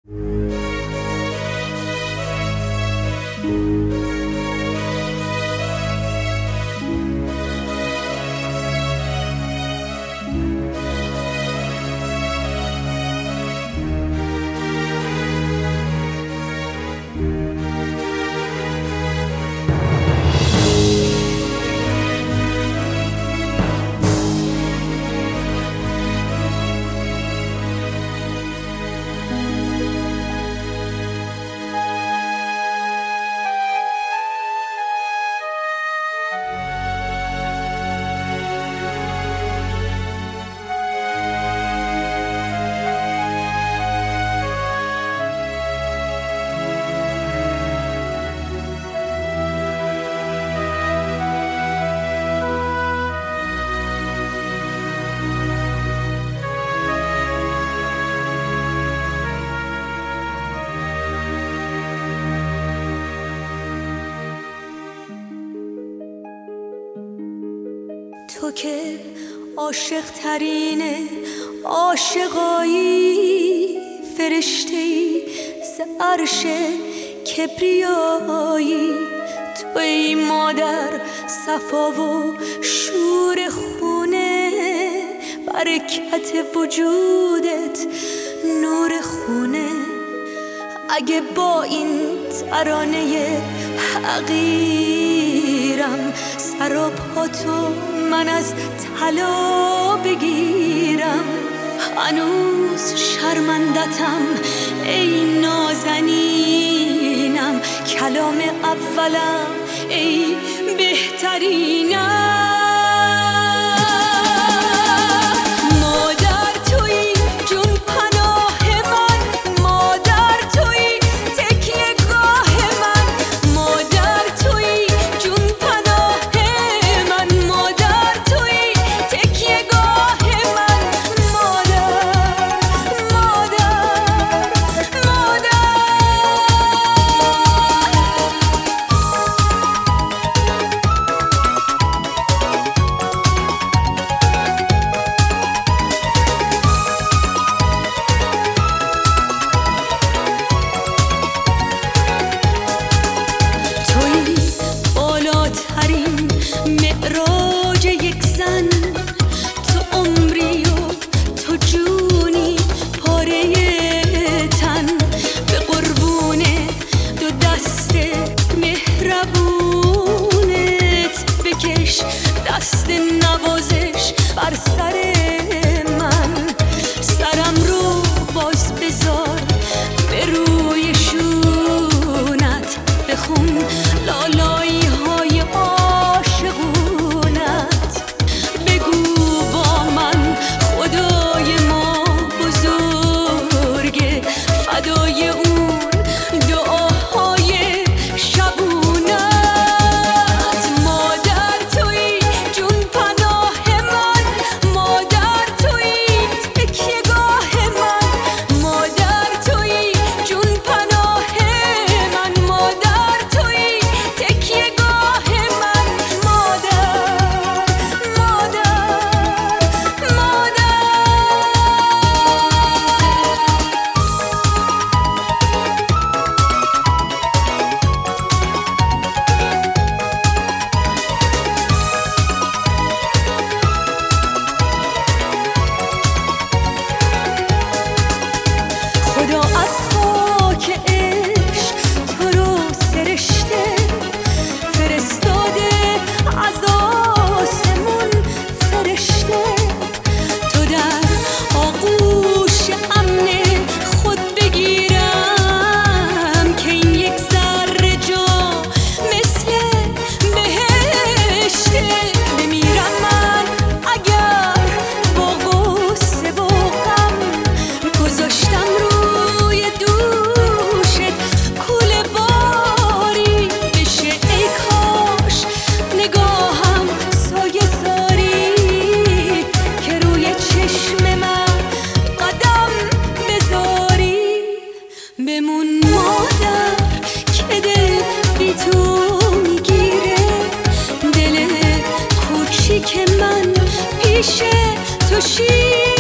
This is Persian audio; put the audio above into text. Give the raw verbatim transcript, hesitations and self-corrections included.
تو که عاشق ترین عاشقایی، فرشته‌ای ز عرش کبریایی، تو ای مادر صفا و شور خونه، برکت وجودت نور خونه. اگه با این ترانه حقیرم سر و پاتو من از طلا بگیرم، هنوز شرمندتم ای نازنینم، کلام اولم ای بهترینم. معراج یک زن، تو عمری و تو جونی پاره تن، به قربون دو دست مهربونت بکش دست نوازش بر سر من، سرم رو باز بذار به روی شونت، بخون لالایی های از خاک عشق تو رو سرشته، فرستاده از آسمون فرشته، تو در آغوش امن خود بگیرم که این یک ذره جا مثل بهشته. بمیرم من اگر با غصه و غم گذاشتم رو بمون مادر که دل بی تو میگیره، دل کوچیک من پیش تو شیر